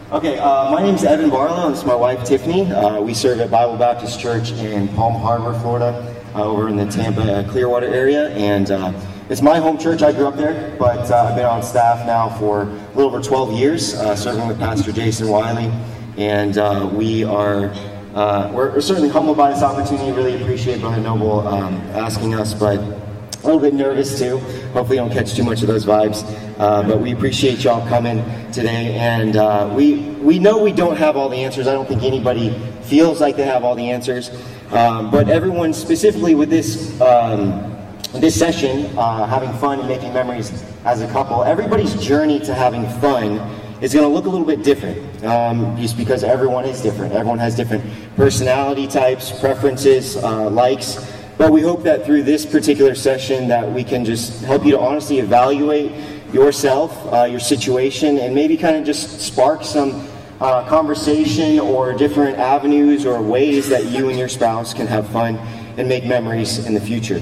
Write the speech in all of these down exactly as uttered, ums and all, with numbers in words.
Okay, uh, my name's Evan Barlow, and this is my wife, Tiffany. Uh, we serve at Bible Baptist Church in Palm Harbor, Florida, uh, over in the Tampa, uh, Clearwater area, and uh, it's my home church. I grew up there, but uh, I've been on staff now for a little over twelve years, uh, serving with Pastor Jason Wiley, and uh, we are, uh, we're, we're certainly humbled by this opportunity. Really appreciate Brother Noble um, asking us, but a little bit nervous too. Hopefully don't catch too much of those vibes. Uh, but we appreciate y'all coming today. And uh, we we know we don't have all the answers. I don't think anybody feels like they have all the answers. Um, but everyone, specifically with this um, this session, uh, having fun and making memories as a couple, everybody's journey to having fun is going to look a little bit different. Um, just because everyone is different. Everyone has different personality types, preferences, uh, likes. But we hope that through this particular session that we can just help you to honestly evaluate yourself, uh, your situation, and maybe kind of just spark some uh, conversation or different avenues or ways that you and your spouse can have fun and make memories in the future.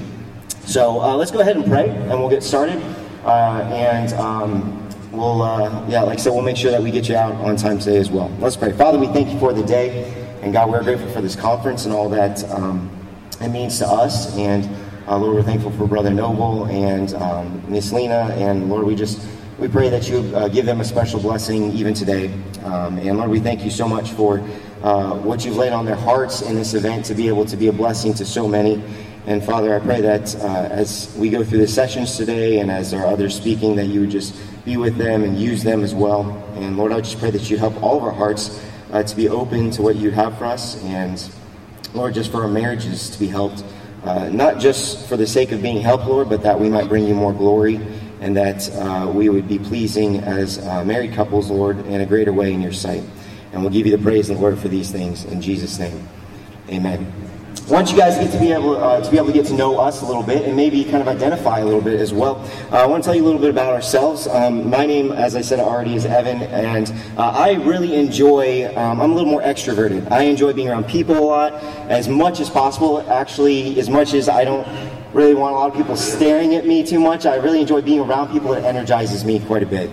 So uh, let's go ahead and pray, and we'll get started. Uh, and um, we'll, uh, yeah, like I said, we'll make sure that we get you out on time today as well. Let's pray. Father, we thank you for the day, and God, we're grateful for this conference and all that um, it means to us, and uh, Lord, we're thankful for Brother Noble and um, Miss Lena, and Lord, we just we pray that you uh, give them a special blessing even today, um, and Lord, we thank you so much for uh, what you've laid on their hearts in this event to be able to be a blessing to so many. And Father, I pray that uh, as we go through the sessions today, and as there are others speaking, that you would just be with them and use them as well. And Lord, I just pray that you help all of our hearts uh, to be open to what you'd have for us, and Lord, just for our marriages to be helped, uh, not just for the sake of being helped, Lord, but that we might bring you more glory, and that uh, we would be pleasing as uh, married couples, Lord, in a greater way in your sight. And we'll give you the praise and glory for these things in Jesus' name. Amen. I want you guys to get to be able uh, to be able to get to know us a little bit and maybe kind of identify a little bit as well. Uh, I want to tell you a little bit about ourselves. Um, my name, as I said already, is Evan, and uh, I really enjoy, um, I'm a little more extroverted. I enjoy being around people a lot, as much as possible. Actually, as much as I don't really want a lot of people staring at me too much, I really enjoy being around people. That energizes me quite a bit.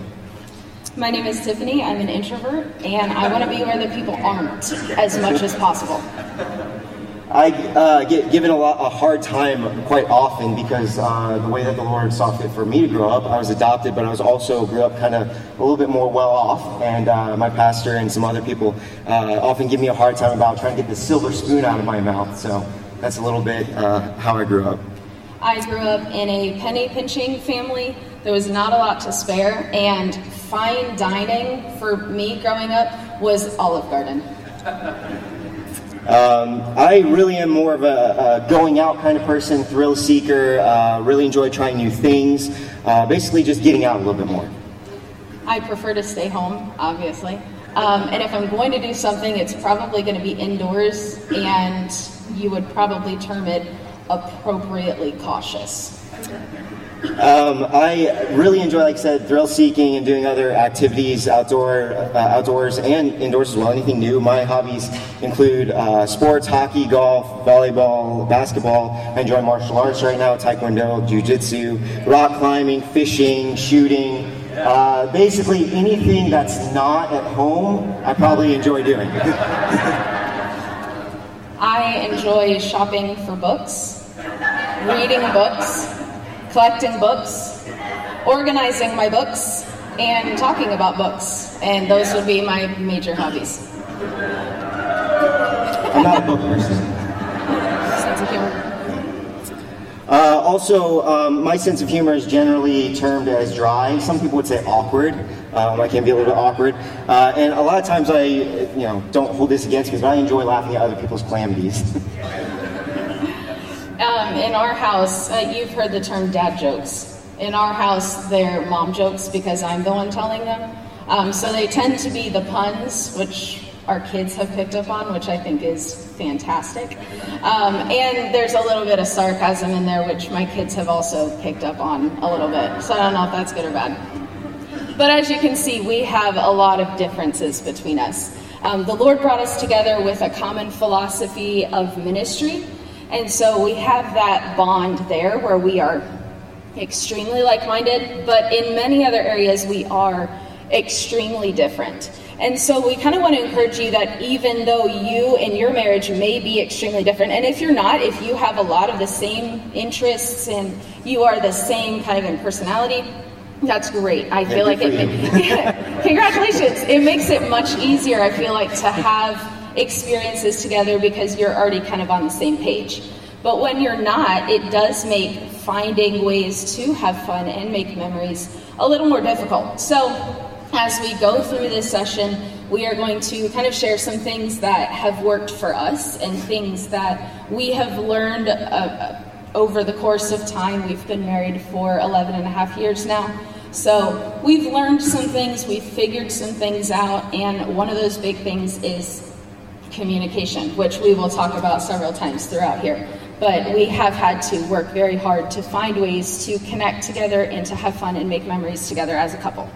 My name is Tiffany. I'm an introvert, and I want to be where the people aren't as much as possible. I uh, get given a, lot, a hard time quite often because uh, the way that the Lord saw fit for me to grow up, I was adopted, but I was also grew up kind of a little bit more well off, and uh, my pastor and some other people uh, often give me a hard time about trying to get the silver spoon out of my mouth, so that's a little bit uh, how I grew up. I grew up in a penny pinching family. There was not a lot to spare, and fine dining for me growing up was Olive Garden. Um, I really am more of a, a going out kind of person, thrill seeker, uh, really enjoy trying new things, uh, basically just getting out a little bit more. I prefer to stay home, obviously. Um, and if I'm going to do something, it's probably going to be indoors, and you would probably term it appropriately cautious. Um, I really enjoy, like I said, thrill seeking and doing other activities outdoor, uh, outdoors and indoors as well. Anything new. My hobbies include uh, sports, hockey, golf, volleyball, basketball. I enjoy martial arts right now: taekwondo, jiu-jitsu, rock climbing, fishing, shooting. Uh, basically, anything that's not at home, I probably enjoy doing. I enjoy shopping for books, reading books, collecting books, organizing my books, and talking about books. And those would be my major hobbies. I'm not a book person. Sense of humor. Uh, also, um, my sense of humor is generally termed as dry. Some people would say awkward. Um, I can be a little bit awkward. Uh, and a lot of times I, you know, don't hold this against me, but I enjoy laughing at other people's calamities. Um, in our house, uh, you've heard the term dad jokes. In our house, they're mom jokes because I'm the one telling them. Um, so they tend to be the puns, which our kids have picked up on, which I think is fantastic. Um, and there's a little bit of sarcasm in there, which my kids have also picked up on a little bit. So I don't know if that's good or bad. But as you can see, we have a lot of differences between us. Um, the Lord brought us together with a common philosophy of ministry. And so we have that bond there where we are extremely like-minded, but in many other areas we are extremely different. And so we kind of want to encourage you that even though you and your marriage may be extremely different, and if you're not, if you have a lot of the same interests and you are the same kind of in personality, that's great. I feel like it, yeah, congratulations. It makes it much easier, I feel like, to have experiences together because you're already kind of on the same page. But when you're not, it does make finding ways to have fun and make memories a little more difficult. So as we go through this session, we are going to kind of share some things that have worked for us and things that we have learned uh, over the course of time. We've been married for eleven and a half years now. So we've learned some things, we've figured some things out, and one of those big things is communication, which we will talk about several times throughout here. But we have had to work very hard to find ways to connect together and to have fun and make memories together as a couple.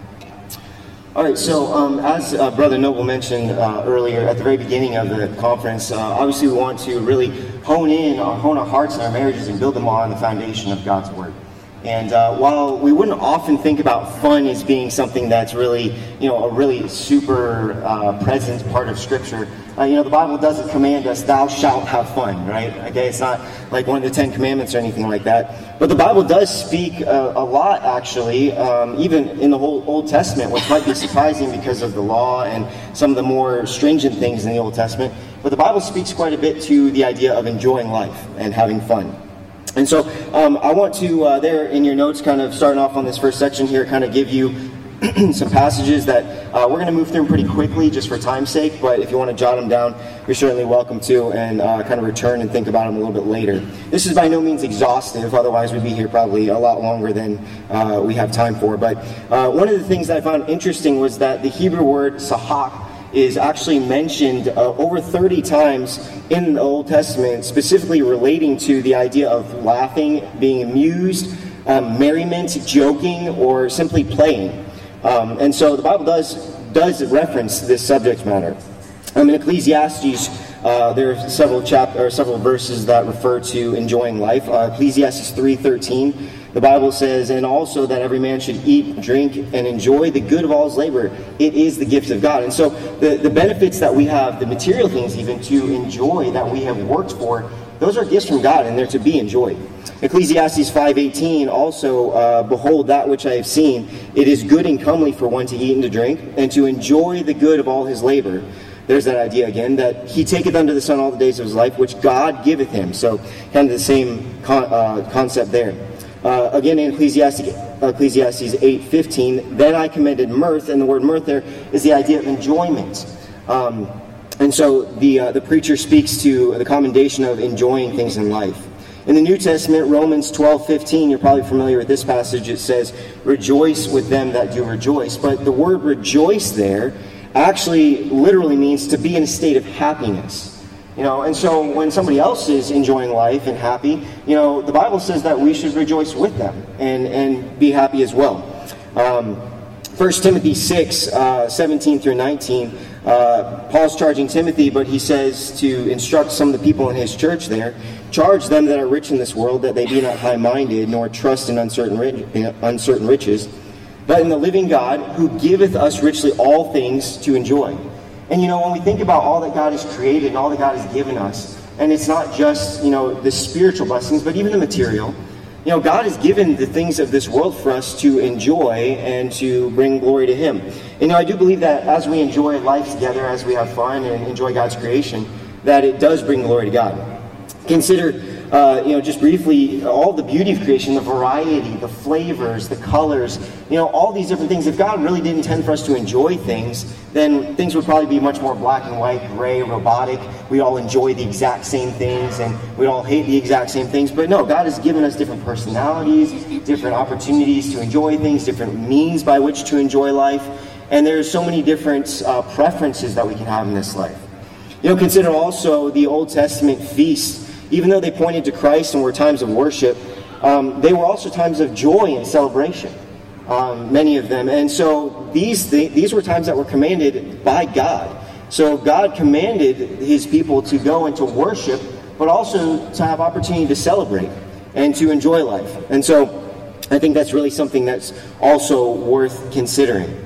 All right, so um, as uh, Brother Noble mentioned uh, earlier at the very beginning of the conference, uh, obviously we want to really hone in, uh, hone our hearts and our marriages and build them on the foundation of God's Word. And uh, while we wouldn't often think about fun as being something that's really, you know, a really super uh, present part of Scripture, uh, you know, the Bible doesn't command us, thou shalt have fun, right? Okay, it's not like one of the Ten Commandments or anything like that. But the Bible does speak uh, a lot, actually, um, even in the whole Old Testament, which might be surprising because of the law and some of the more stringent things in the Old Testament. But the Bible speaks quite a bit to the idea of enjoying life and having fun. And so um, I want to, uh, there in your notes, kind of starting off on this first section here, kind of give you some passages that uh, we're going to move through them pretty quickly just for time's sake, but if you want to jot them down, you're certainly welcome to, and uh, kind of return and think about them a little bit later. This is by no means exhaustive, otherwise we'd be here probably a lot longer than uh, we have time for. But uh, one of the things that I found interesting was that the Hebrew word sahak is actually mentioned uh, over thirty times in the Old Testament, specifically relating to the idea of laughing, being amused, um, merriment, joking, or simply playing. Um, and so the Bible does does reference this subject matter. Um, in Ecclesiastes, uh, there are several chap or several verses that refer to enjoying life. Uh, Ecclesiastes three thirteen. The Bible says, and also that every man should eat, drink, and enjoy the good of all his labor. It is the gift of God. And so the, the benefits that we have, the material things even to enjoy that we have worked for, those are gifts from God and they're to be enjoyed. Ecclesiastes five eighteen also, uh, behold that which I have seen, it is good and comely for one to eat and to drink, and to enjoy the good of all his labor. There's that idea again, that he taketh under the sun all the days of his life, which God giveth him. So kind of the same con- uh, concept there. Uh, again in Ecclesiastes, Ecclesiastes eight fifteen, then I commended mirth, and the word mirth there is the idea of enjoyment. Um, and so the uh, the preacher speaks to the commendation of enjoying things in life. In the New Testament, Romans twelve fifteen, you're probably familiar with this passage, it says, rejoice with them that do rejoice. But the word rejoice there actually literally means to be in a state of happiness. You know, and so when somebody else is enjoying life and happy, you know, the Bible says that we should rejoice with them and, and be happy as well. Um, First Timothy six, uh, seventeen through nineteen, uh, Paul's charging Timothy, but he says to instruct some of the people in his church there, charge them that are rich in this world, that they be not high-minded, nor trust in uncertain, rich, uncertain riches, but in the living God, who giveth us richly all things to enjoy. And you know, when we think about all that God has created and all that God has given us, and it's not just, you know, the spiritual blessings, but even the material, you know, God has given the things of this world for us to enjoy and to bring glory to Him. And you know, I do believe that as we enjoy life together, as we have fun and enjoy God's creation, that it does bring glory to God. Consider, uh, you know, just briefly, all the beauty of creation, the variety, the flavors, the colors, you know, all these different things. If God really did intend for us to enjoy things, then things would probably be much more black and white, gray, robotic. We all enjoy the exact same things, and we all hate the exact same things. But no, God has given us different personalities, different opportunities to enjoy things, different means by which to enjoy life. And there's so many different uh, preferences that we can have in this life. You know, consider also the Old Testament feasts. Even though they pointed to Christ and were times of worship, um, they were also times of joy and celebration, um, many of them. And so these th- these were times that were commanded by God. So God commanded His people to go and to worship, but also to have opportunity to celebrate and to enjoy life. And so I think that's really something that's also worth considering.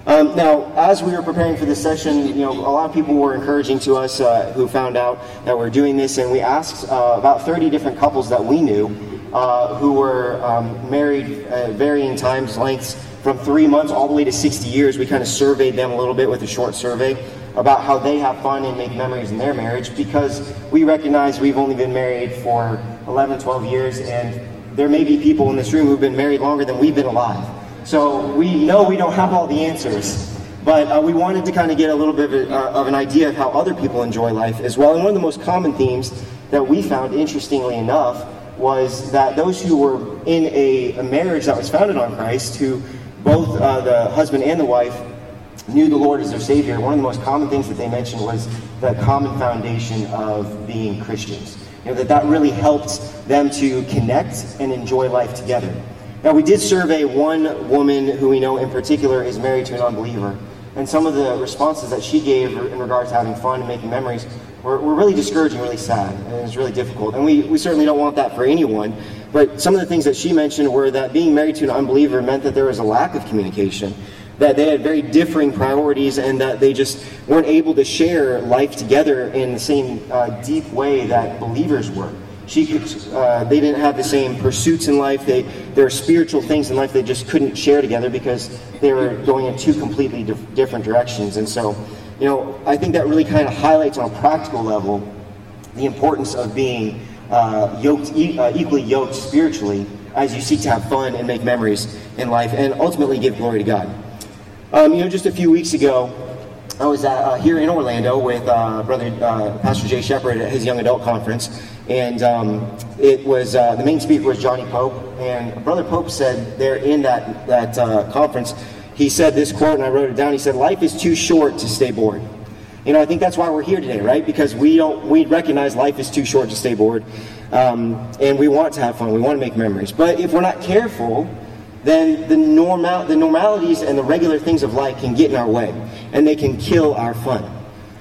Um, now, as we were preparing for this session, you know, a lot of people were encouraging to us uh, who found out that we're doing this, and we asked uh, about thirty different couples that we knew uh, who were um, married at varying times, lengths, from three months all the way to sixty years. We kind of surveyed them a little bit with a short survey about how they have fun and make memories in their marriage, because we recognize we've only been married for eleven, twelve years, and there may be people in this room who've been married longer than we've been alive. So we know we don't have all the answers, but uh, we wanted to kind of get a little bit of, a, uh, of an idea of how other people enjoy life as well. And one of the most common themes that we found, interestingly enough, was that those who were in a, a marriage that was founded on Christ, who both uh, the husband and the wife knew the Lord as their Savior, one of the most common things that they mentioned was the common foundation of being Christians. You know, that that really helped them to connect and enjoy life together. Now, we did survey one woman who we know in particular is married to an unbeliever, and some of the responses that she gave in regards to having fun and making memories were, were really discouraging, really sad, and it was really difficult. And we, we certainly don't want that for anyone, but some of the things that she mentioned were that being married to an unbeliever meant that there was a lack of communication, that they had very differing priorities, and that they just weren't able to share life together in the same uh, deep way that believers were. She could, uh, they didn't have the same pursuits in life. They, there are spiritual things in life they just couldn't share together because they were going in two completely dif- different directions. And so, you know, I think that really kind of highlights on a practical level the importance of being uh, yoked, e- uh, equally yoked spiritually as you seek to have fun and make memories in life and ultimately give glory to God. Um, you know, just a few weeks ago, I was at, uh, here in Orlando with uh, brother uh, Pastor Jay Shepard at his young adult conference, and um, it was uh, the main speaker was Johnny Pope, and Brother Pope said there in that that uh, conference, he said this quote, and I wrote it down. He said, "Life is too short to stay bored." You know, I think that's why we're here today, right? Because we don't we recognize life is too short to stay bored, um, and we want to have fun. We want to make memories, but if we're not careful, then the normal the normalities and the regular things of life can get in our way, and they can kill our fun.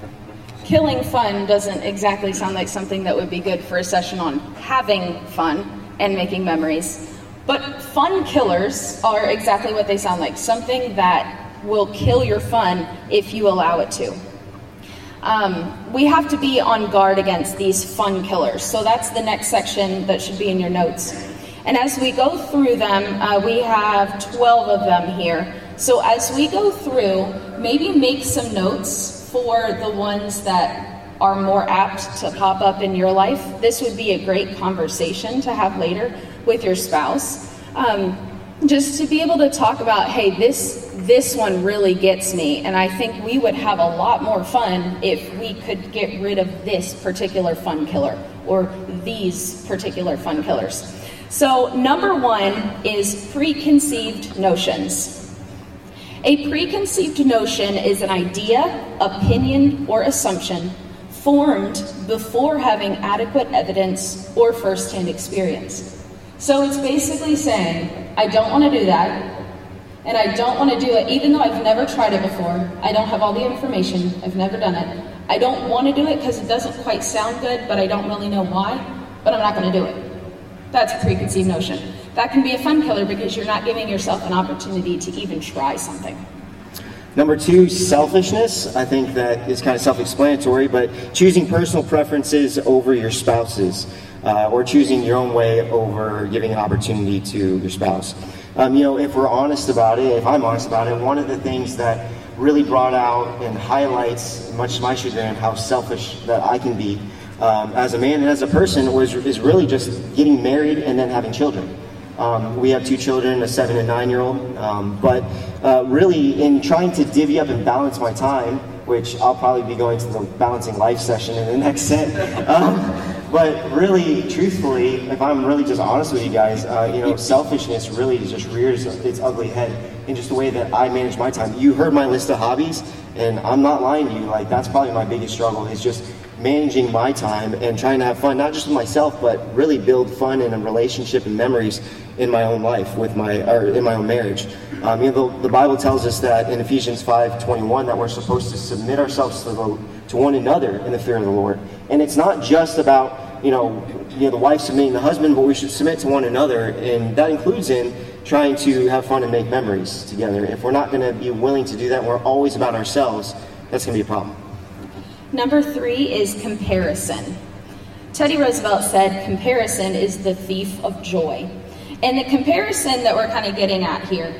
Killing fun doesn't exactly sound like something that would be good for a session on having fun and making memories. But fun killers are exactly what they sound like. Something that will kill your fun if you allow it to. Um, we have to be on guard against these fun killers. So that's the next section that should be in your notes. And as we go through them, uh, we have twelve of them here. So as we go through, maybe make some notes for the ones that are more apt to pop up in your life. This would be a great conversation to have later with your spouse. Um, just to be able to talk about, hey, this this one really gets me, and I think we would have a lot more fun if we could get rid of this particular fun killer or these particular fun killers. So number one is preconceived notions. A preconceived notion is an idea, opinion, or assumption formed before having adequate evidence or first-hand experience. So it's basically saying, I don't want to do that, and I don't want to do it even though I've never tried it before. I don't have all the information. I've never done it. I don't want to do it because it doesn't quite sound good, but I don't really know why, but I'm not going to do it. That's a preconceived notion. That can be a fun killer because you're not giving yourself an opportunity to even try something. Number two, selfishness. I think that is kind of self-explanatory, but choosing personal preferences over your spouse's, uh, or choosing your own way over giving an opportunity to your spouse. Um, you know, if we're honest about it, if I'm honest about it, one of the things that really brought out and highlights, much to my chagrin, how selfish that I can be um, as a man and as a person was is really just getting married and then having children. Um, we have two children, a seven and nine year old, um, but uh, really in trying to divvy up and balance my time, which I'll probably be going to the balancing life session in the next set. Um, but really, truthfully, if I'm really just honest with you guys, uh, you know, selfishness really just rears its ugly head in just the way that I manage my time. You heard my list of hobbies, and I'm not lying to you. Like, that's probably my biggest struggle, is just managing my time and trying to have fun, not just with myself, but really build fun and a relationship and memories in my own life, with my or in my own marriage. Um, you know, the, the Bible tells us that in Ephesians five twenty-one that we're supposed to submit ourselves to the, to one another in the fear of the Lord. And it's not just about you know you know the wife submitting the husband, but we should submit to one another, and that includes in trying to have fun and make memories together. If we're not going to be willing to do that, we're always about ourselves, that's going to be a problem. Number three is comparison. Teddy Roosevelt said, comparison is the thief of joy. And the comparison that we're kind of getting at here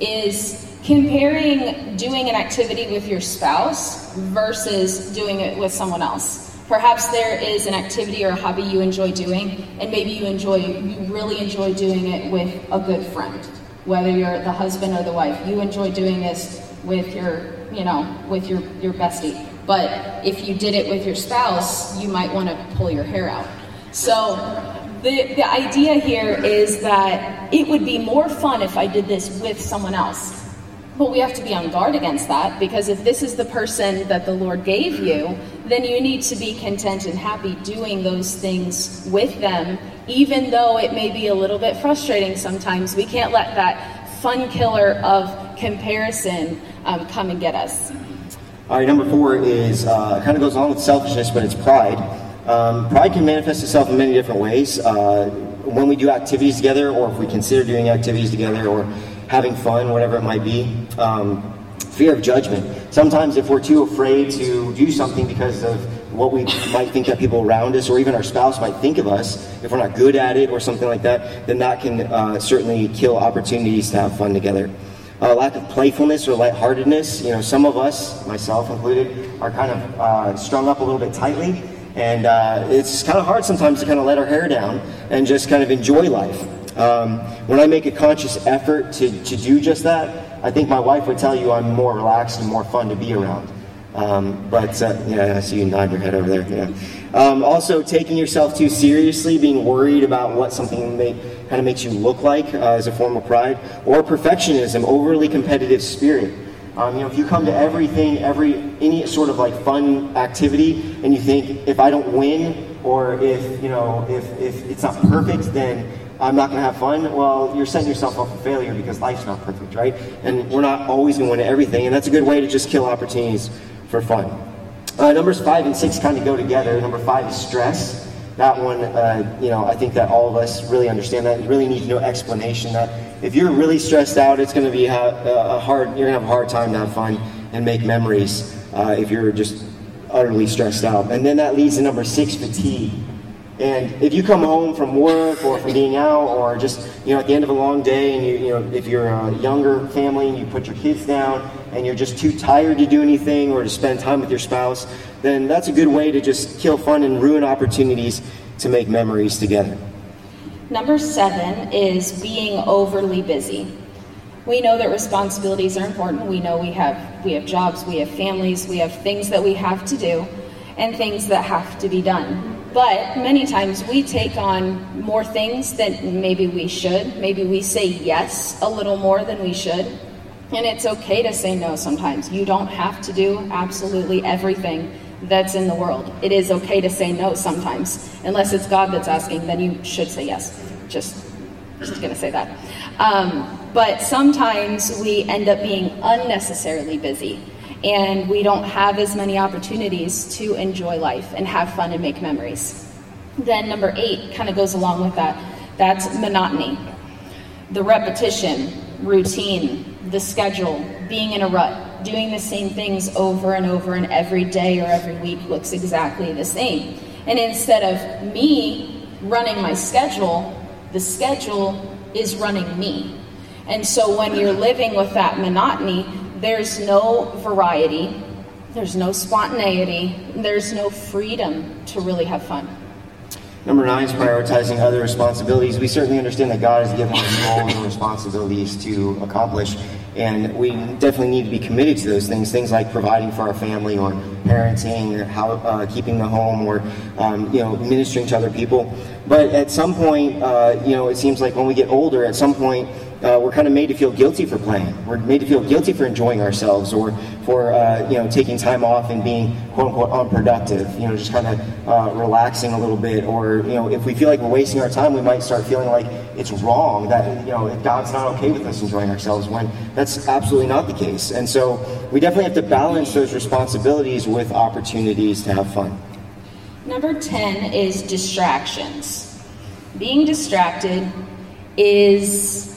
is comparing doing an activity with your spouse versus doing it with someone else. Perhaps there is an activity or a hobby you enjoy doing, and maybe you enjoy, you really enjoy doing it with a good friend. Whether you're the husband or the wife, you enjoy doing this with your, you know, with your, your bestie. But if you did it with your spouse, you might want to pull your hair out. So the, the idea here is that it would be more fun if I did this with someone else. But we have to be on guard against that, because if this is the person that the Lord gave you, then you need to be content and happy doing those things with them, even though it may be a little bit frustrating sometimes. We can't let that fun killer of comparison um, come and get us. All right, number four is, uh, kind of goes along with selfishness, but it's pride. Um, pride can manifest itself in many different ways. Uh, when we do activities together, or if we consider doing activities together, or having fun, whatever it might be. Um, fear of judgment. Sometimes if we're too afraid to do something because of what we might think that people around us, or even our spouse might think of us, if we're not good at it or something like that, then that can uh, certainly kill opportunities to have fun together. Uh, lack of playfulness or lightheartedness. You know, some of us, myself included, are kind of uh, strung up a little bit tightly, and uh, it's kind of hard sometimes to kind of let our hair down and just kind of enjoy life. Um, when I make a conscious effort to, to do just that, I think my wife would tell you I'm more relaxed and more fun to be around. Um, but, uh, yeah, I see you nod your head over there. Yeah. Um, also, taking yourself too seriously, being worried about what something may, kind of makes you look like uh, as a form of pride. Or perfectionism, overly competitive spirit. Um, you know, if you come to everything, every any sort of like fun activity, and you think, if I don't win, or if, you know, if, if it's not perfect, then I'm not going to have fun. Well, you're setting yourself up for failure, because life's not perfect, right? And we're not always going to win at everything, and that's a good way to just kill opportunities for fun. Uh, numbers five and six kind of go together. Number five is stress. That one, uh, you know, I think that all of us really understand that. You really need no explanation. That if you're really stressed out, it's going to be a, a hard. You're going to have a hard time to have fun and make memories uh, if you're just utterly stressed out. And then that leads to number six, fatigue. And if you come home from work or from being out, or just, you know, at the end of a long day, and you, you know, if you're a younger family and you put your kids down and you're just too tired to do anything or to spend time with your spouse, then that's a good way to just kill fun and ruin opportunities to make memories together. Number seven is being overly busy. We know that responsibilities are important. We know we have we have jobs, we have families, we have things that we have to do, and things that have to be done. But many times we take on more things than maybe we should. Maybe we say yes a little more than we should. And it's okay to say no sometimes. You don't have to do absolutely everything that's in the world. It is okay to say no sometimes. Unless it's God that's asking, then you should say yes. Just, just gonna say that. Um, but sometimes we end up being unnecessarily busy, and we don't have as many opportunities to enjoy life and have fun and make memories. Then number eight kind of goes along with that. That's monotony. The repetition, routine, the schedule, being in a rut, doing the same things over and over, and every day or every week looks exactly the same. And instead of me running my schedule, the schedule is running me. And so when you're living with that monotony, there's no variety, there's no spontaneity, there's no freedom to really have fun. Number nine is prioritizing other responsibilities. We certainly understand that God has given us roles and responsibilities to accomplish, and we definitely need to be committed to those things. Things like providing for our family, or parenting, or how, uh, keeping the home, or um, you know, ministering to other people. But at some point, uh, you know, it seems like when we get older, at some point, Uh, we're kind of made to feel guilty for playing. We're made to feel guilty for enjoying ourselves, or for uh, you know, taking time off and being quote unquote unproductive. You know, just kind of uh, relaxing a little bit. Or you know, if we feel like we're wasting our time, we might start feeling like it's wrong, that you know, God's not okay with us enjoying ourselves, when that's absolutely not the case. And so we definitely have to balance those responsibilities with opportunities to have fun. Number ten is distractions. Being distracted is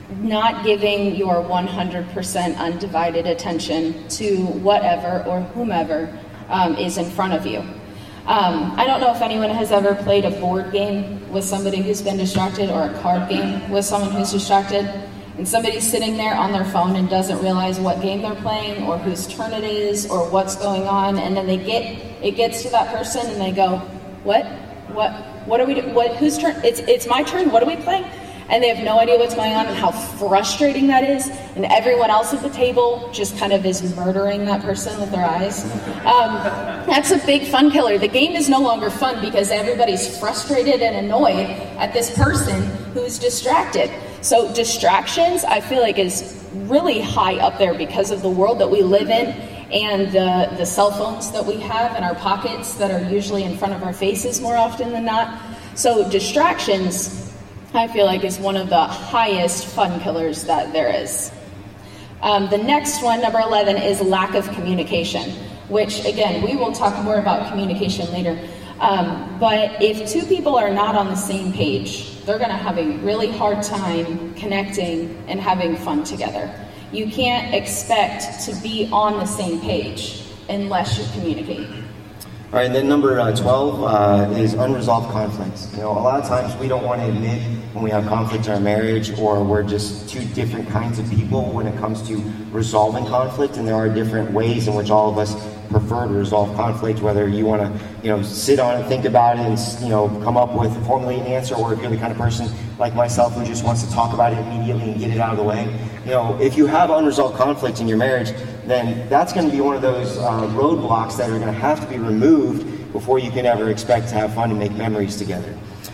not giving your one hundred percent undivided attention to whatever or whomever um, is in front of you. Um, I don't know if anyone has ever played a board game with somebody who's been distracted, or a card game with someone who's distracted, and somebody's sitting there on their phone and doesn't realize what game they're playing or whose turn it is or what's going on, and then they get it gets to that person and they go, what? What? What are we do? What? Whose turn? It's it's my turn. What are we playing? And they have no idea what's going on and how frustrating that is. And everyone else at the table just kind of is murdering that person with their eyes. Um, that's a big fun killer. The game is no longer fun because everybody's frustrated and annoyed at this person who's distracted. So distractions, I feel like, is really high up there because of the world that we live in and the, the cell phones that we have in our pockets that are usually in front of our faces more often than not. So distractions, I feel like, is one of the highest fun killers that there is. Um, the next one, number eleven, is lack of communication, which, again, we will talk more about communication later. Um, but if two people are not on the same page, they're going to have a really hard time connecting and having fun together. You can't expect to be on the same page unless you communicate. All right, and then number uh, twelve uh, is unresolved conflicts. You know, a lot of times we don't want to admit when we have conflict in our marriage, or we're just two different kinds of people when it comes to resolving conflict, and there are different ways in which all of us prefer to resolve conflict, whether you want to, you know, sit on it, think about it, and, you know, come up with, formulate an answer, or if you're the kind of person like myself who just wants to talk about it immediately and get it out of the way. You know, if you have unresolved conflict in your marriage, then that's going to be one of those uh, roadblocks that are going to have to be removed before you can ever expect to have fun and make memories together.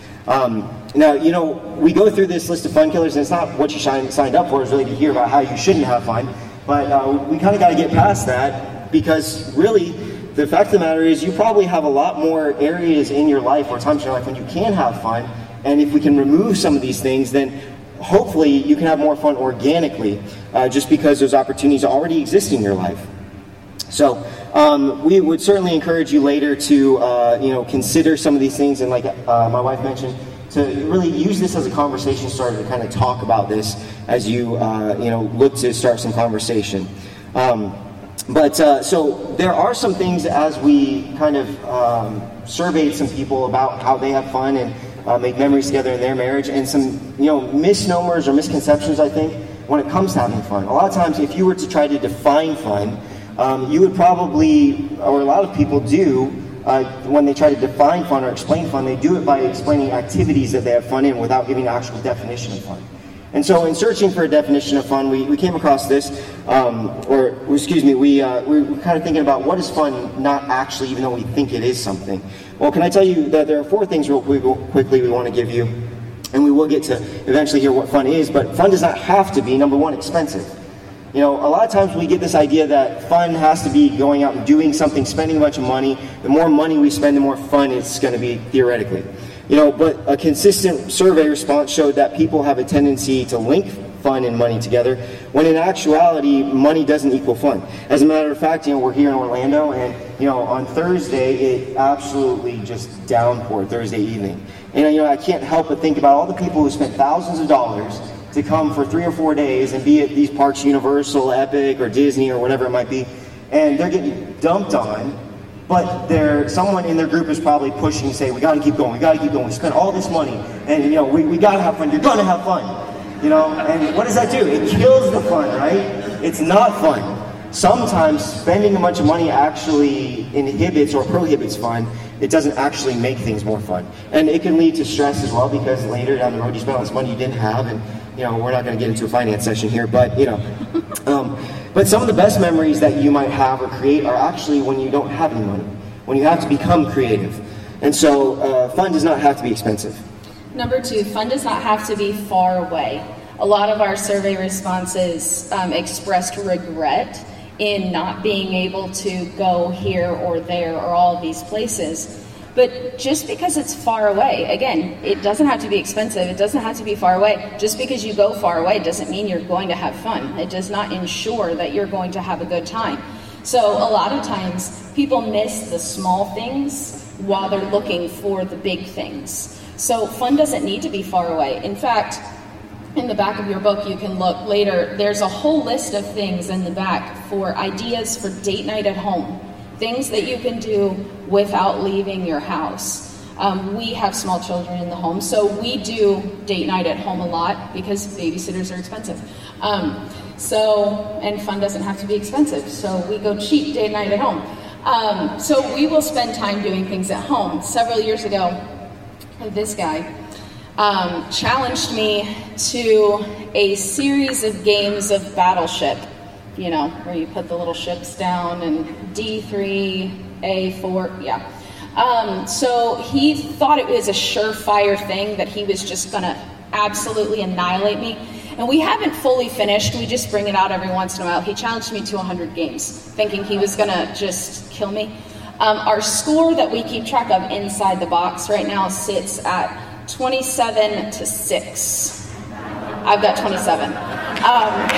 Um, now, you know, we go through this list of fun killers, and it's not what you signed up for, is really to hear about how you shouldn't have fun, but uh, we kind of got to get past that, because really, the fact of the matter is you probably have a lot more areas in your life or times in your life when you can have fun, and if we can remove some of these things, then hopefully you can have more fun organically, uh, just because those opportunities already exist in your life. So um, we would certainly encourage you later to uh, you know, consider some of these things, and like uh, my wife mentioned, to really use this as a conversation starter to kind of talk about this as you uh, you know look to start some conversation. Um, but uh, so there are some things, as we kind of um, surveyed some people about how they have fun and uh, make memories together in their marriage, and some you know misnomers or misconceptions, I think, when it comes to having fun. A lot of times, if you were to try to define fun, um, you would probably, or a lot of people do, uh, when they try to define fun or explain fun, they do it by explaining activities that they have fun in without giving an actual definition of fun. And so in searching for a definition of fun, we, we came across this, um, or excuse me, we, uh, we were kind of thinking about what is fun not actually, even though we think it is something. Well, can I tell you that there are four things real quickly we want to give you, and we will get to eventually hear what fun is, but fun does not have to be, number one, expensive. You know, a lot of times we get this idea that fun has to be going out and doing something, spending a bunch of money. The more money we spend, the more fun it's going to be, theoretically. You know, but a consistent survey response showed that people have a tendency to link fun and money together, when in actuality, money doesn't equal fun. As a matter of fact, you know, we're here in Orlando, and, you know, on Thursday, it absolutely just downpoured Thursday evening. And, you know, I can't help but think about all the people who spent thousands of dollars to come for three or four days and be at these parks, Universal, Epic, or Disney, or whatever it might be, and they're getting dumped on. But there, someone in their group is probably pushing, saying, we got to keep going, we got to keep going, we spent all this money, and, you know, we, we got to have fun, you're going to have fun. You know, and what does that do? It kills the fun, right? It's not fun. Sometimes spending a bunch of money actually inhibits or prohibits fun. It doesn't actually make things more fun. And it can lead to stress as well, because later down the road you spend all this money you didn't have, and, you know, we're not going to get into a finance session here, but, you know. Um, but some of the best memories that you might have or create are actually when you don't have any money, when you have to become creative. And so uh, fun does not have to be expensive. Number two, fun does not have to be far away. A lot of our survey responses um, expressed regret in not being able to go here or there or all of these places. But just because it's far away, again, it doesn't have to be expensive, it doesn't have to be far away. Just because you go far away doesn't mean you're going to have fun. It does not ensure that you're going to have a good time. So a lot of times, people miss the small things while they're looking for the big things. So fun doesn't need to be far away. In fact, in the back of your book, you can look later, there's a whole list of things in the back for ideas for date night at home, things that you can do without leaving your house. Um, we have small children in the home, so we do date night at home a lot because babysitters are expensive. Um, so, and fun doesn't have to be expensive, so we go cheap date night at home. Um, so we will spend time doing things at home. Several years ago, this guy um, challenged me to a series of games of Battleship, you know, where you put the little ships down and D three, A four, yeah. Um, so he thought it was a surefire thing that he was just going to absolutely annihilate me. And we haven't fully finished. We just bring it out every once in a while. He challenged me to one hundred games, thinking he was going to just kill me. Um, our score that we keep track of inside the box right now sits at twenty-seven to six. I've got twenty-seven. Um,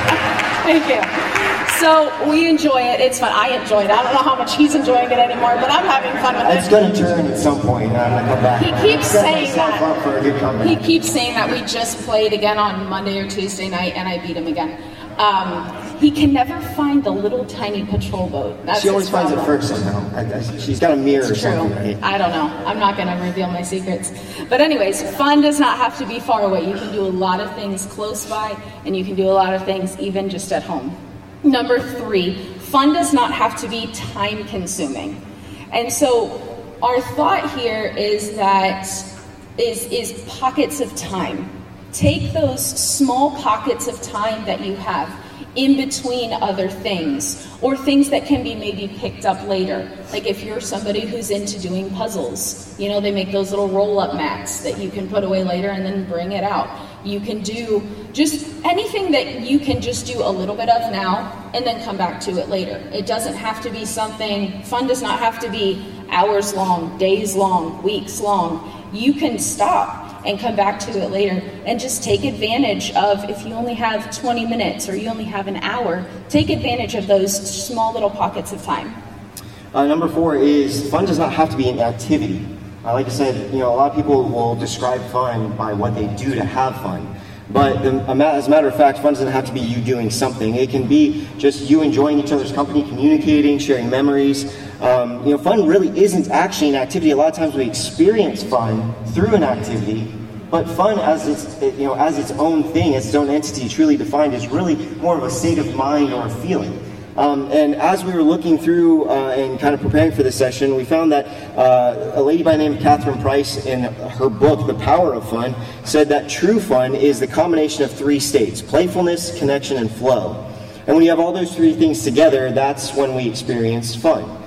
thank you. So we enjoy it. It's fun. I enjoy it. I don't know how much he's enjoying it anymore, but I'm having fun with it. It's going to turn at some point. I'm going to come back. He keeps saying that. Up for a good comeback. He keeps saying that. We just played again on Monday or Tuesday night, and I beat him again. Um, he can never find the little tiny patrol boat. That's she always his finds it problem. first somehow. I, I, she's got a mirror It's or true. something. Right? I don't know. I'm not going to reveal my secrets. But anyways, fun does not have to be far away. You can do a lot of things close by, and you can do a lot of things even just at home. Number three, fun does not have to be time consuming. And so our thought here is that is, is pockets of time. Take those small pockets of time that you have in between other things, or things that can be maybe picked up later. Like if you're somebody who's into doing puzzles, you know, they make those little roll-up mats that you can put away later and then bring it out. You can do just anything that you can just do a little bit of now and then come back to it later. It doesn't have to be something, fun does not have to be hours long, days long, weeks long. You can stop and come back to it later and just take advantage of, if you only have twenty minutes or you only have an hour, take advantage of those small little pockets of time. Uh, number four is fun does not have to be an activity. Uh, like I said, you know, a lot of people will describe fun by what they do to have fun. But the, as a matter of fact, fun doesn't have to be you doing something. It can be just you enjoying each other's company, communicating, sharing memories. Um, you know, fun really isn't actually an activity. A lot of times we experience fun through an activity, but fun as its, you know, as its own thing, as its own entity, truly defined, is really more of a state of mind or a feeling. Um, and as we were looking through uh, and kind of preparing for this session, we found that uh, a lady by the name of Catherine Price, in her book, The Power of Fun, said that true fun is the combination of three states: playfulness, connection, and flow. And when you have all those three things together, that's when we experience fun.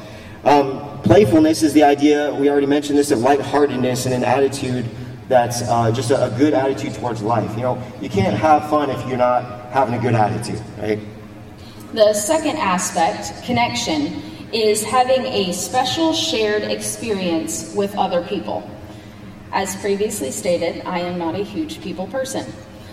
Um, playfulness is the idea, we already mentioned this, of lightheartedness and an attitude that's uh, just a, a good attitude towards life. You know, you can't have fun if you're not having a good attitude, right? The second aspect, connection, is having a special shared experience with other people. As previously stated, I am not a huge people person.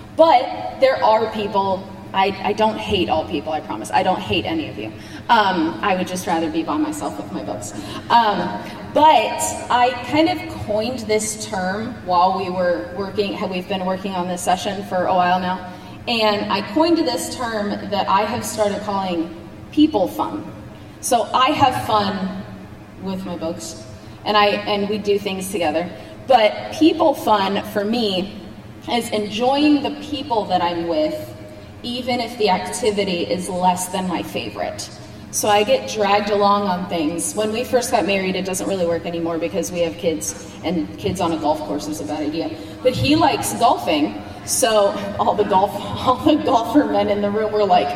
But there are people, I, I don't hate all people, I promise. I don't hate any of you. Um, I would just rather be by myself with my books. Um, but I kind of coined this term while we were working, we've been working on this session for a while now. And I coined this term that I have started calling people fun. So I have fun with my books, and I and we do things together. But people fun for me is enjoying the people that I'm with, even if the activity is less than my favorite. So I get dragged along on things. When we first got married, it doesn't really work anymore because we have kids, and kids on a golf course is a bad idea. But he likes golfing. So all the golf, all the golfer men in the room were like,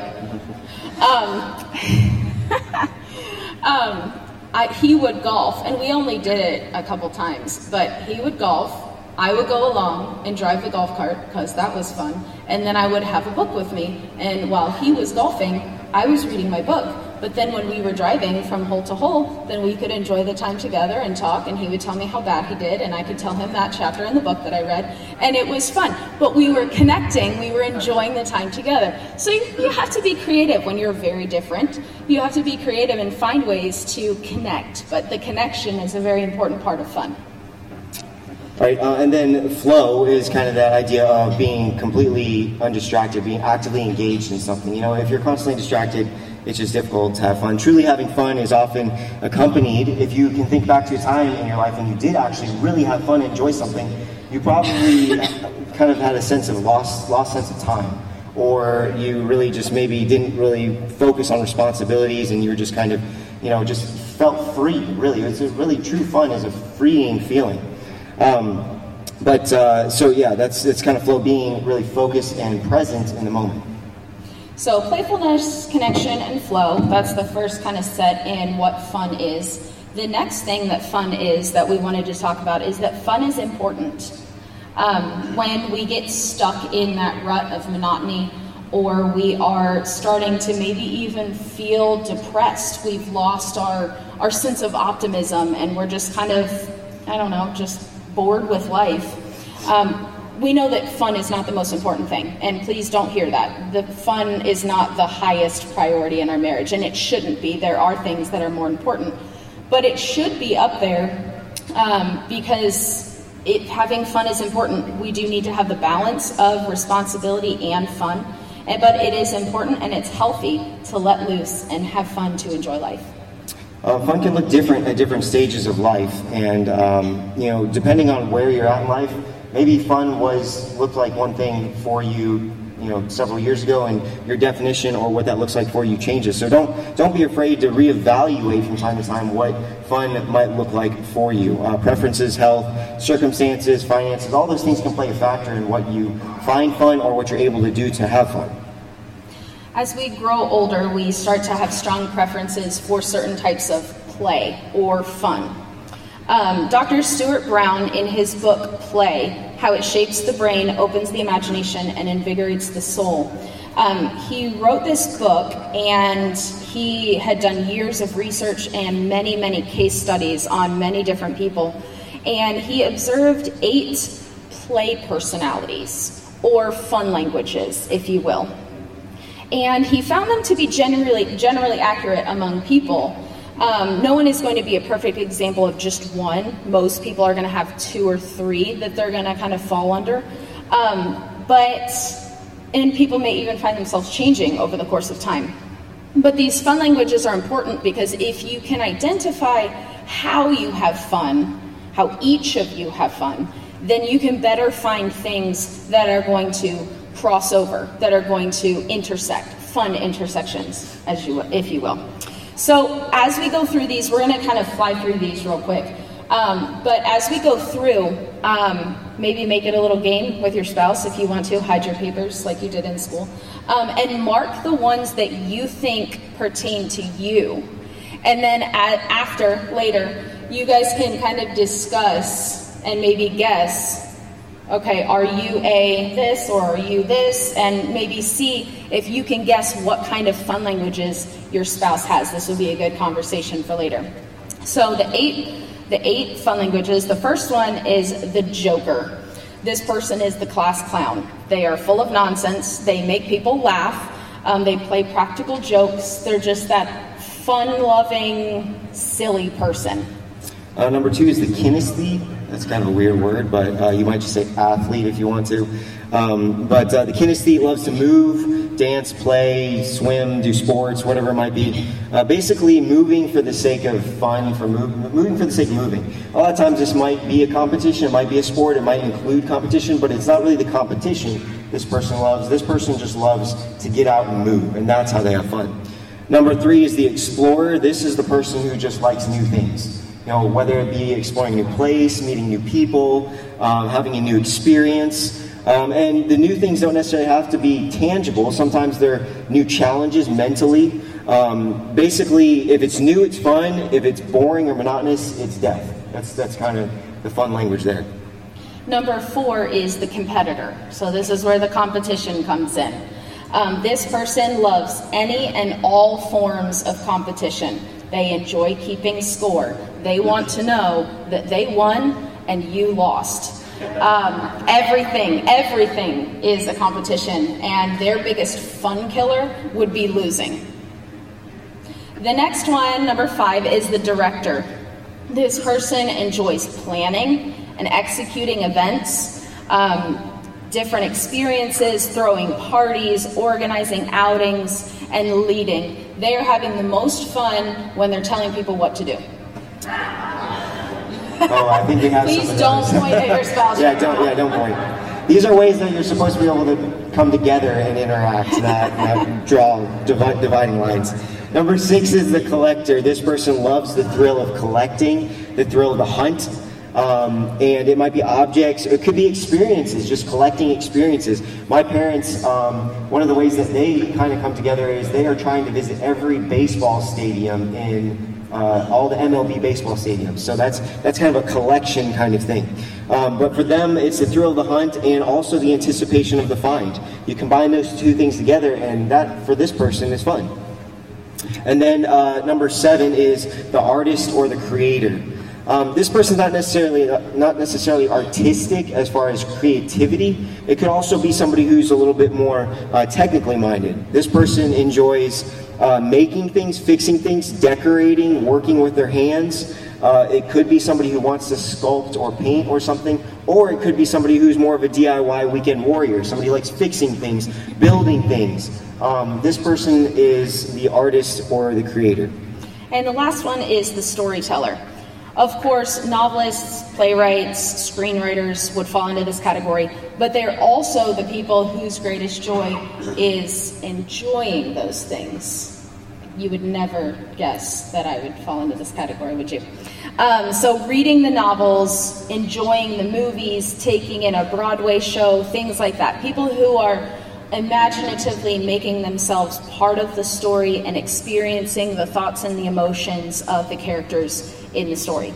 um, um, I, he would golf, and we only did it a couple times, but he would golf, I would go along and drive the golf cart, because that was fun, and then I would have a book with me, and while he was golfing, I was reading my book. But then when we were driving from hole to hole, then we could enjoy the time together and talk, and he would tell me how bad he did, and I could tell him that chapter in the book that I read, and it was fun. But we were connecting, we were enjoying the time together. So you, you have to be creative when you're very different. You have to be creative and find ways to connect, but the connection is a very important part of fun. Right, uh, and then flow is kind of that idea of being completely undistracted, being actively engaged in something. You know, if you're constantly distracted, it's just difficult to have fun. Truly having fun is often accompanied, if you can think back to a time in your life when you did actually really have fun and enjoy something, you probably kind of had a sense of lost, lost sense of time. Or you really just maybe didn't really focus on responsibilities and you were just kind of, you know, just felt free, really. It's a really true fun is a freeing feeling. Um, but, uh, so yeah, that's, it's kind of flow, being really focused and present in the moment. So playfulness, connection, and flow, that's the first kind of set in what fun is. The next thing that fun is that we wanted to talk about is that fun is important. Um, when we get stuck in that rut of monotony, or we are starting to maybe even feel depressed, we've lost our, our sense of optimism, and we're just kind of, I don't know, just bored with life. Um, we know that fun is not the most important thing, and please don't hear that. The fun is not the highest priority in our marriage, and it shouldn't be. There are things that are more important, but it should be up there um, because it, having fun is important. We do need to have the balance of responsibility and fun, and, but it is important and it's healthy to let loose and have fun to enjoy life. Uh, fun can look different at different stages of life, and um, you know, depending on where you're at in life, maybe fun was looked like one thing for you, you know, several years ago, and your definition or what that looks like for you changes. So don't don't be afraid to reevaluate from time to time what fun might look like for you. Uh, preferences, health, circumstances, finances, all those things can play a factor in what you find fun or what you're able to do to have fun. As we grow older, we start to have strong preferences for certain types of play or fun. Um, Doctor Stuart Brown, in his book Play, How It Shapes the Brain, Opens the Imagination, and Invigorates the Soul, um, he wrote this book, and he had done years of research and many, many case studies on many different people, and he observed eight play personalities, or fun languages, if you will. And he found them to be generally generally accurate among people. Um, no one is going to be a perfect example of just one. Most people are going to have two or three that they're going to kind of fall under. Um, but, and people may even find themselves changing over the course of time. But these fun languages are important because if you can identify how you have fun, how each of you have fun, then you can better find things that are going to cross over, that are going to intersect, fun intersections, as you, if you will. So as we go through these, we're going to kind of fly through these real quick. Um, but as we go through, um, maybe make it a little game with your spouse if you want to. Hide your papers like you did in school. Um, and mark the ones that you think pertain to you. And then at, after, later, you guys can kind of discuss and maybe guess, okay, are you a this or are you this? And maybe see if you can guess what kind of fun languages your spouse has. This will be a good conversation for later. So the eight, the eight fun languages, the first one is the joker. This person is the class clown. They are full of nonsense. They make people laugh. Um, they play practical jokes. They're just that fun-loving, silly person. Uh, number two is the kinesthete. That's kind of a weird word, but uh, you might just say athlete if you want to. Um, but uh, the kinesthete loves to move, dance, play, swim, do sports, whatever it might be. Uh, basically moving for the sake of fun, for move, moving for the sake of moving. A lot of times this might be a competition, it might be a sport, it might include competition, but it's not really the competition this person loves. This person just loves to get out and move, and that's how they have fun. Number three is the explorer. This is the person who just likes new things. You know, whether it be exploring a new place, meeting new people, um, having a new experience. Um, and the new things don't necessarily have to be tangible. Sometimes they're new challenges mentally. Um, basically, if it's new, it's fun. If it's boring or monotonous, it's death. That's, that's kind of the fun language there. Number four is the competitor. So this is where the competition comes in. Um, this person loves any and all forms of competition. They enjoy keeping score. They want to know that they won and you lost. Um, everything, everything is a competition, and their biggest fun killer would be losing. The next one, number five, is the director. This person enjoys planning and executing events, um, different experiences, throwing parties, organizing outings, and leading. They are having the most fun when they're telling people what to do. Oh, I think we have Please some of don't those. point at your spouse. yeah, don't, yeah, don't point. These are ways that you're supposed to be able to come together and interact, not, not draw divi- dividing lines. Number six is the collector. This person loves the thrill of collecting, the thrill of the hunt. Um, and it might be objects, it could be experiences, just collecting experiences. My parents, um, one of the ways that they kind of come together is they are trying to visit every baseball stadium in uh, all the M L B baseball stadiums. So that's that's kind of a collection kind of thing. Um, but for them, it's the thrill of the hunt and also the anticipation of the find. You combine those two things together, and that, for this person, is fun. And then uh, number seven is the artist or the creator. Um, this person's not necessarily not necessarily artistic as far as creativity. It could also be somebody who's a little bit more uh, technically minded. This person enjoys uh, making things, fixing things, decorating, working with their hands. Uh, it could be somebody who wants to sculpt or paint or something, or it could be somebody who's more of a D I Y weekend warrior. Somebody who likes fixing things, building things. Um, this person is the artist or the creator. And the last one is the storyteller. Of course, novelists, playwrights, screenwriters would fall into this category, but they're also the people whose greatest joy is enjoying those things. You would never guess that I would fall into this category, would you? Um, so reading the novels, enjoying the movies, taking in a Broadway show, things like that. People who are imaginatively making themselves part of the story and experiencing the thoughts and the emotions of the characters in the story.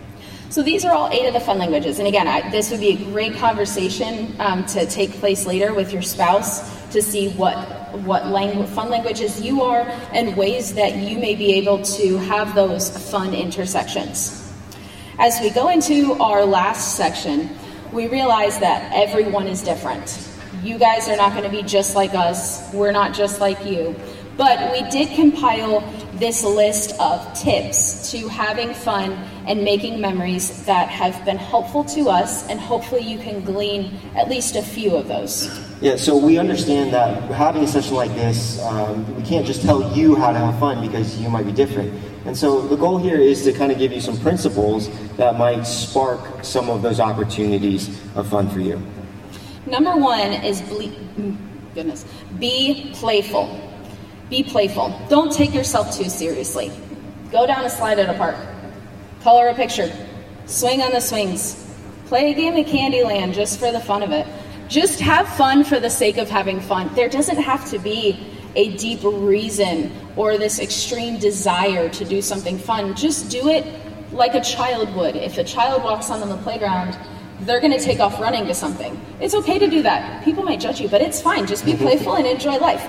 So these are all eight of the fun languages. And again, I, this would be a great conversation um, to take place later with your spouse to see what what langu- fun languages you are and ways that you may be able to have those fun intersections. As we go into our last section, we realize that everyone is different. You guys are not going to be just like us. We're not just like you. But we did compile this list of tips to having fun and making memories that have been helpful to us, and hopefully you can glean at least a few of those. Yeah, so we understand that having a session like this, um, we can't just tell you how to have fun because you might be different. And so the goal here is to kind of give you some principles that might spark some of those opportunities of fun for you. Number one is ble- goodness, be playful. Be playful. Don't take yourself too seriously. Go down a slide at a park. Color a picture. Swing on the swings. Play a game of Candyland just for the fun of it. Just have fun for the sake of having fun. There doesn't have to be a deep reason or this extreme desire to do something fun. Just do it like a child would. If a child walks on the playground, they're going to take off running to something. It's okay to do that. People might judge you, but it's fine. Just be playful and enjoy life.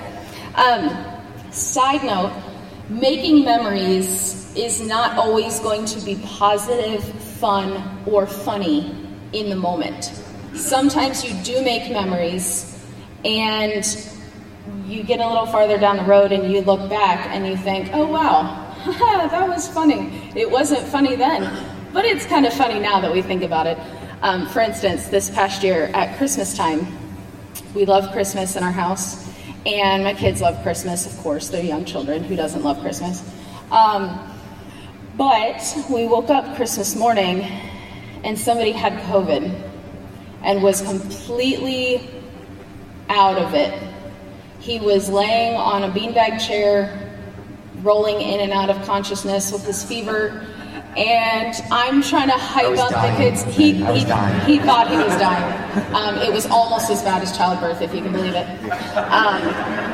Um, side note, making memories is not always going to be positive, fun, or funny in the moment. Sometimes you do make memories and you get a little farther down the road and you look back and you think, oh wow, that was funny. It wasn't funny then, but it's kind of funny now that we think about it. Um, for instance, this past year at Christmas time, we love Christmas in our house, and my kids love Christmas, of course. They're young children. Who doesn't love Christmas? Um, but we woke up Christmas morning, and somebody had COVID and was completely out of it. He was laying on a beanbag chair, rolling in and out of consciousness with his fever. And I'm trying to hype up dying. the kids. He, he, he thought he was dying. Um, it was almost as bad as childbirth, if you can believe it. Um,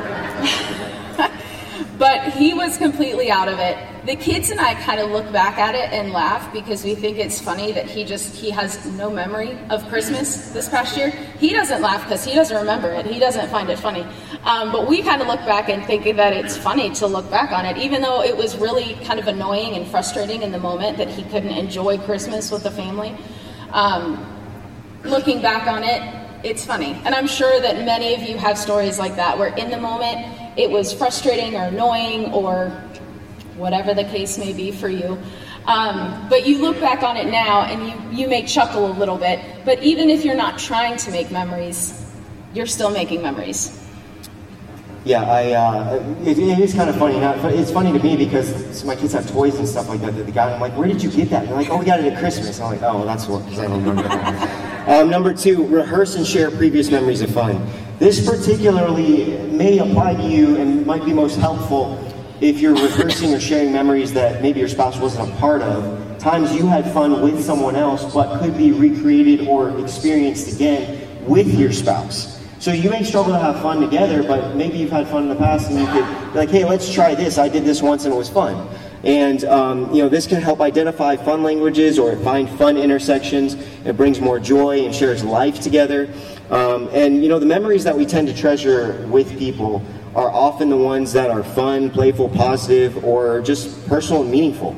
but he was completely out of it. The kids and I kind of look back at it and laugh because we think it's funny that he just, he has no memory of Christmas this past year. He doesn't laugh because he doesn't remember it. He doesn't find it funny. Um, but we kind of look back and think that it's funny to look back on it, even though it was really kind of annoying and frustrating in the moment that he couldn't enjoy Christmas with the family. Um, looking back on it, it's funny. And I'm sure that many of you have stories like that, where in the moment it was frustrating or annoying or whatever the case may be for you. Um, but you look back on it now and you, you may chuckle a little bit, but even if you're not trying to make memories, you're still making memories. Yeah, I, uh, it, it is kind of funny. Now, it's funny to me because my kids have toys and stuff like that that they got. I'm like, where did you get that? And they're like, oh, we got it at Christmas. I'm like, oh, well, that's what, because I don't remember that. Um, number two, rehearse and share previous memories of fun. This particularly may apply to you and might be most helpful if you're rehearsing or sharing memories that maybe your spouse wasn't a part of, times you had fun with someone else but could be recreated or experienced again with your spouse. So you may struggle to have fun together, but maybe you've had fun in the past and you could be like, hey, let's try this. I did this once and it was fun. And um, you know, this can help identify fun languages or find fun intersections. It brings more joy and shares life together. Um, and you know, the memories that we tend to treasure with people are often the ones that are fun, playful, positive, or just personal and meaningful.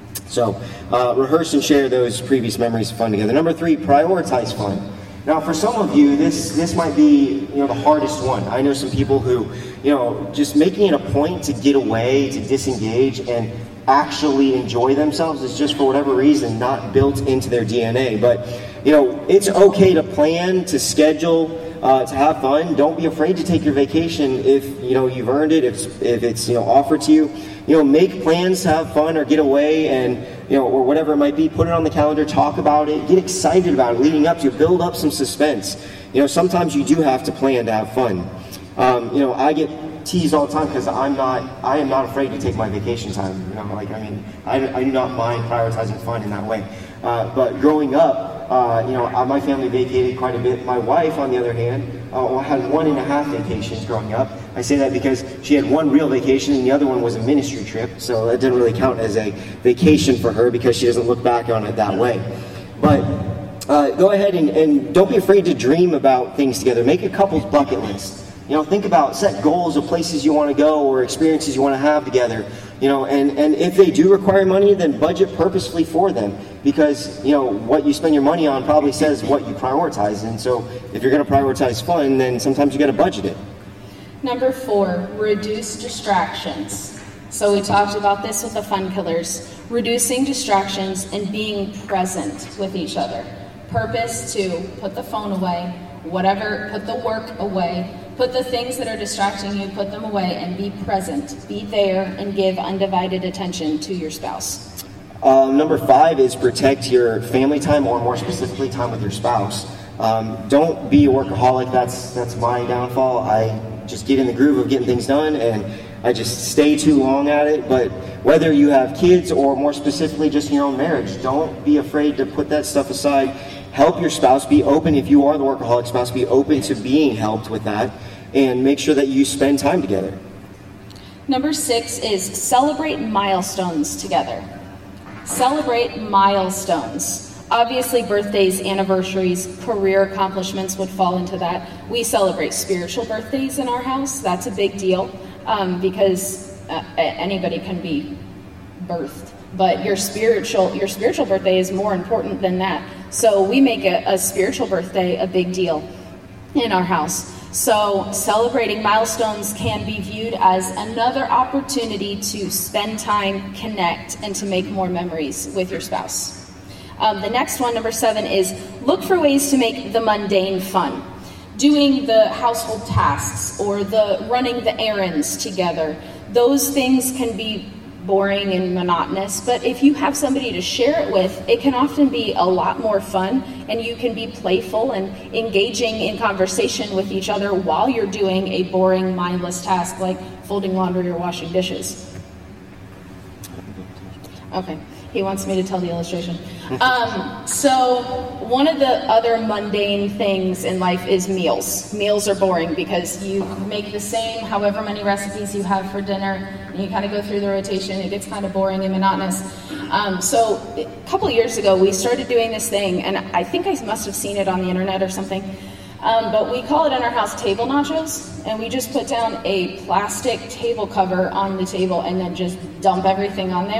So uh, rehearse and share those previous memories of fun together. Number three, prioritize fun. Now, for some of you, this this might be you know the hardest one. I know some people who, you know, just making it a point to get away, to disengage, and actually enjoy themselves is just for whatever reason not built into their D N A. But you know, it's okay to plan, to schedule, uh, to have fun. Don't be afraid to take your vacation if you know you've earned it. If if it's you know offered to you, you know, make plans to have fun or get away, and you know, or whatever it might be. Put it on the calendar. Talk about it. Get excited about it leading up to it. Build up some suspense. You know, sometimes you do have to plan to have fun. Um, you know, I get teased all the time because I'm not, I am not afraid to take my vacation time. You know, like I mean, I, I do not mind prioritizing fun in that way. Uh, but growing up, uh, you know, my family vacated quite a bit. My wife, on the other hand, uh, had one and a half vacations growing up. I say that because she had one real vacation and the other one was a ministry trip, so it didn't really count as a vacation for her because she doesn't look back on it that way. But uh, go ahead and, and don't be afraid to dream about things together. Make a couple's bucket list. You know, think about, set goals of places you want to go or experiences you want to have together. You know, and, and if they do require money, then budget purposefully for them. Because, you know, what you spend your money on probably says what you prioritize. And so if you're going to prioritize fun, then sometimes you got to budget it. Number four, reduce distractions. So we talked about this with the fun killers. Reducing distractions and being present with each other. Purpose to put the phone away, whatever, put the work away. Put the things that are distracting you, put them away, and be present. Be there and give undivided attention to your spouse. Um, number five is protect your family time, or more specifically, time with your spouse. Um, don't be a workaholic. That's that's my downfall. I just get in the groove of getting things done, and I just stay too long at it. But whether you have kids or more specifically just in your own marriage, don't be afraid to put that stuff aside. Help your spouse. Be open. If you are the workaholic spouse, be open to being helped with that. And make sure that you spend time together. Number six is celebrate milestones together. Celebrate milestones. Obviously, birthdays, anniversaries, career accomplishments would fall into that. We celebrate spiritual birthdays in our house. That's a big deal um, because uh, anybody can be birthed. But your spiritual your spiritual birthday is more important than that. So we make a, a spiritual birthday a big deal in our house. So celebrating milestones can be viewed as another opportunity to spend time, connect, and to make more memories with your spouse. Um, the next one, number seven, is look for ways to make the mundane fun. Doing the household tasks or the running the errands together. Those things can be boring and monotonous, but if you have somebody to share it with, it can often be a lot more fun, and you can be playful and engaging in conversation with each other while you're doing a boring, mindless task like folding laundry or washing dishes. Okay, he wants me to tell the illustration. Um, so one of the other mundane things in life is meals. Meals are boring because you make the same however many recipes you have for dinner, and you kind of go through the rotation. It gets kind of boring and monotonous. Um, so a couple years ago, we started doing this thing, and I think I must have seen it on the internet or something. Um, but we call it in our house table nachos, and we just put down a plastic table cover on the table and then just dump everything on there.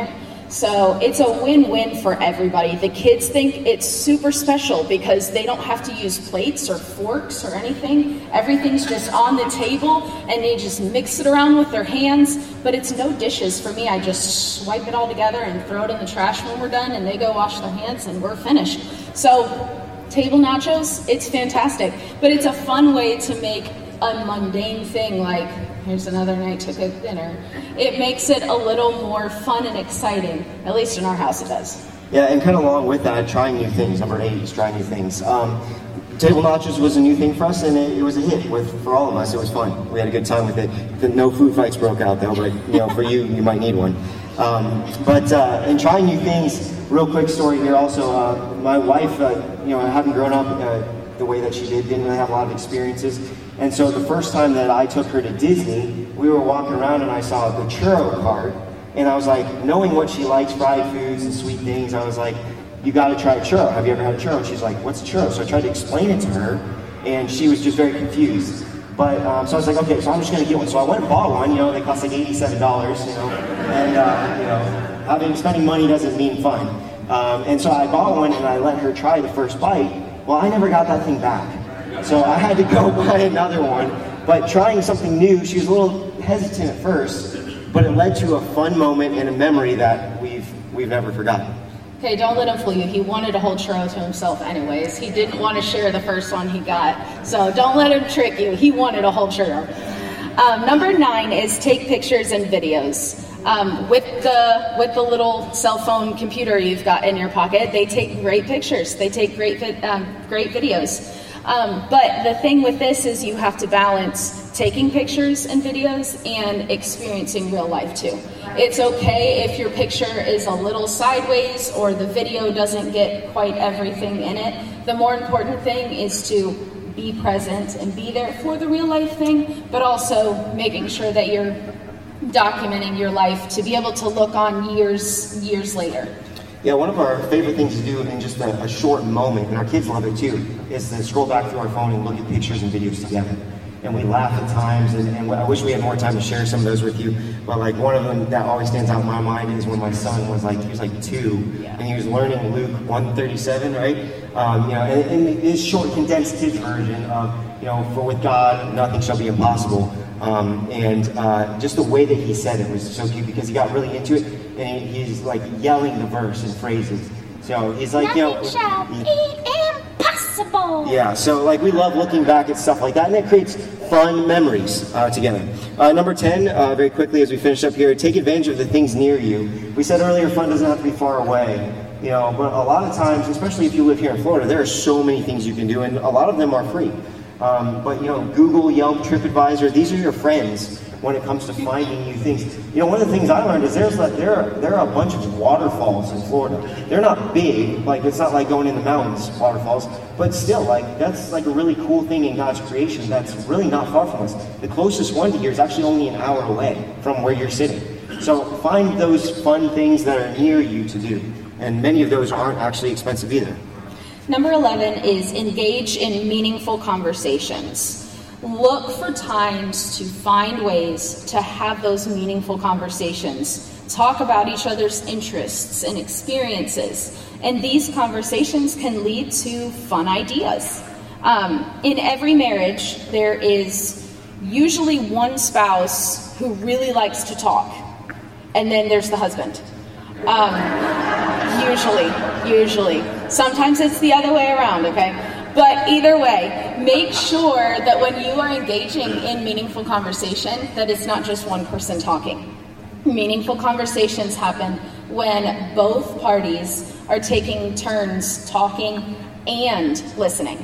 So it's a win-win for everybody. The kids think it's super special because they don't have to use plates or forks or anything. Everything's just on the table and they just mix it around with their hands, but it's no dishes for me. I just swipe it all together and throw it in the trash when we're done, and they go wash their hands and we're finished. So table nachos, it's fantastic, but it's a fun way to make a mundane thing like, here's another night to cook dinner. It makes it a little more fun and exciting, at least in our house it does. Yeah, and kind of along with that, trying new things. Number eight is trying new things. Um, table nachos was a new thing for us, and it, it was a hit with for all of us. It was fun. We had a good time with it. The, no food fights broke out though, but you know, for you, you might need one. Um, but uh, and trying new things. Real quick story here. Also, uh, my wife, uh, you know, having grown up uh, the way that she did, didn't really have a lot of experiences. And so the first time that I took her to Disney, we were walking around and I saw the churro cart. And I was like, knowing what she likes, fried foods and sweet things, I was like, you gotta try a churro. Have you ever had a churro? And she's like, what's a churro? So I tried to explain it to her, and she was just very confused. But, um, so I was like, okay, so I'm just gonna get one. So I went and bought one, you know, they cost like eighty-seven dollars, you know, and, uh, you know, having, spending money doesn't mean fun. Um, and so I bought one and I let her try the first bite. Well, I never got that thing back. So I had to go buy another one, but trying something new, she was a little hesitant at first, but it led to a fun moment and a memory that we've we've never forgotten. Okay, don't let him fool you. He wanted a whole churro to himself anyways. He didn't want to share the first one he got. So don't let him trick you. He wanted a whole churro. Um, number nine is take pictures and videos. Um, with the with the little cell phone computer you've got in your pocket, they take great pictures. They take great um, great videos. Um, but the thing with this is you have to balance taking pictures and videos and experiencing real life too. It's okay if your picture is a little sideways or the video doesn't get quite everything in it. The more important thing is to be present and be there for the real life thing, but also making sure that you're documenting your life to be able to look on years, years later. Yeah, one of our favorite things to do in just a, a short moment, and our kids love it too, is to scroll back through our phone and look at pictures and videos together. And we laugh at times, and, and I wish we had more time to share some of those with you. But like one of them that always stands out in my mind is when my son was like, he was like two, yeah. and he was learning Luke one thirty-seven, right? Um, you know, and, and this short, condensed kids version of, you know, for with God, nothing shall be impossible. Um, and uh, just the way that he said it was so cute because he got really into it, and he, he's like yelling the verse and phrases. So he's like, nothing you know, shall he, be impossible. Yeah, so like we love looking back at stuff like that, and it creates fun memories uh, together. Uh, number ten, uh, very quickly as we finish up here, take advantage of the things near you. We said earlier, fun doesn't have to be far away, you know, but a lot of times, especially if you live here in Florida, there are so many things you can do, and a lot of them are free. Um, but you know, Google, Yelp, TripAdvisor, these are your friends when it comes to finding new things. You know, one of the things I learned is there's like, there are, there are a bunch of waterfalls in Florida. They're not big, like it's not like going in the mountains, waterfalls, but still, like that's like a really cool thing in God's creation that's really not far from us. The closest one to here is actually only an hour away from where you're sitting. So find those fun things that are near you to do, and many of those aren't actually expensive either. Number eleven is engage in meaningful conversations. Look for times to find ways to have those meaningful conversations. Talk about each other's interests and experiences. And these conversations can lead to fun ideas. Um, in every marriage, there is usually one spouse who really likes to talk. And then there's the husband. Um, usually, usually. Sometimes it's the other way around, okay? But either way, make sure that when you are engaging in meaningful conversation, that it's not just one person talking. Meaningful conversations happen when both parties are taking turns talking and listening.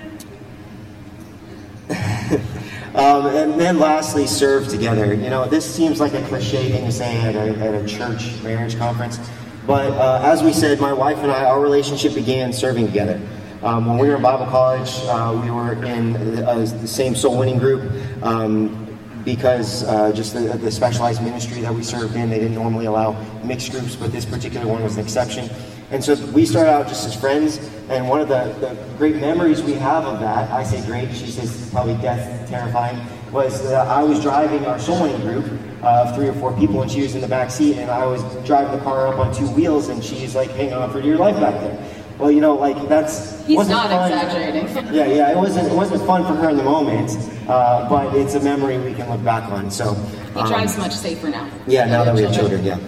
um, and then lastly, serve together. You know, this seems like a cliche thing to say at a, at a church marriage conference, but uh, as we said, my wife and I, our relationship began serving together. Um, when we were in Bible college, uh, we were in uh, the same soul winning group um, because uh, just the, the specialized ministry that we served in, they didn't normally allow mixed groups, but this particular one was an exception. And so we started out just as friends, and one of the, the great memories we have of that, I say great, she says probably death terrifying, was that I was driving our soul winning group, uh, of three or four people, and she was in the back seat, and I was driving the car up on two wheels, and she's like hanging on for dear life back there. Well, you know, like that's He's wasn't not fun. exaggerating. Yeah, yeah, it wasn't it wasn't fun for her in the moment, uh, but it's a memory we can look back on. So He um, drives much safer now. yeah, now that we have children, yeah.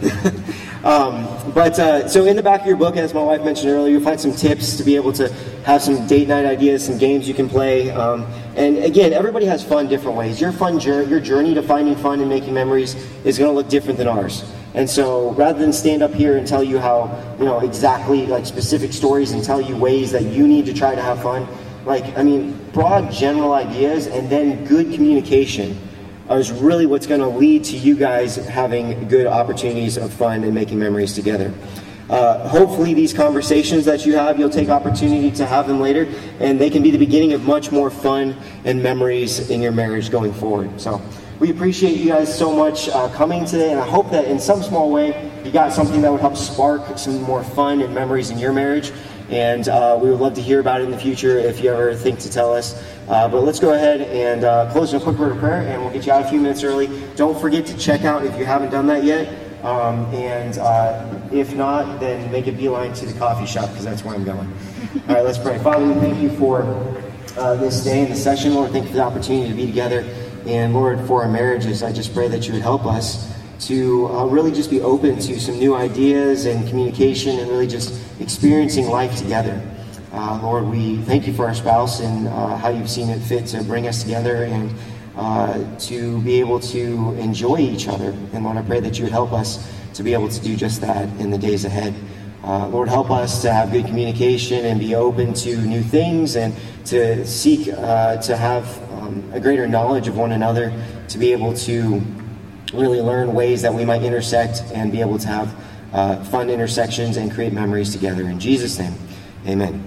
um, but uh, so in the back of your book, as my wife mentioned earlier, you'll find some tips to be able to have some date night ideas, some games you can play. Um, and again, everybody has fun different ways. Your fun journey, your journey to finding fun and making memories is going to look different than ours. And so rather than stand up here and tell you how, you know, exactly like specific stories and tell you ways that you need to try to have fun, like, I mean, broad general ideas and then good communication is really what's going to lead to you guys having good opportunities of fun and making memories together. Uh, hopefully these conversations that you have, you'll take opportunity to have them later, and they can be the beginning of much more fun and memories in your marriage going forward. So we appreciate you guys so much uh, coming today, and I hope that in some small way you got something that would help spark some more fun and memories in your marriage. And uh, we would love to hear about it in the future if you ever think to tell us. Uh, but let's go ahead and uh, close in a quick word of prayer, and we'll get you out a few minutes early. Don't forget to check out if you haven't done that yet. Um, and uh, if not, then make a beeline to the coffee shop, because that's where I'm going. All right, let's pray. Father, we thank you for uh, this day and this session. Lord, thank you for the opportunity to be together. And Lord, for our marriages, I just pray that you would help us to uh, really just be open to some new ideas and communication and really just experiencing life together. Uh, Lord, we thank you for our spouse and uh, how you've seen it fit to bring us together and uh, to be able to enjoy each other. And Lord, I pray that you would help us to be able to do just that in the days ahead. Uh, Lord, help us to have good communication and be open to new things and to seek uh, to have um, a greater knowledge of one another, to be able to really learn ways that we might intersect and be able to have uh, fun intersections and create memories together. In Jesus' name, amen.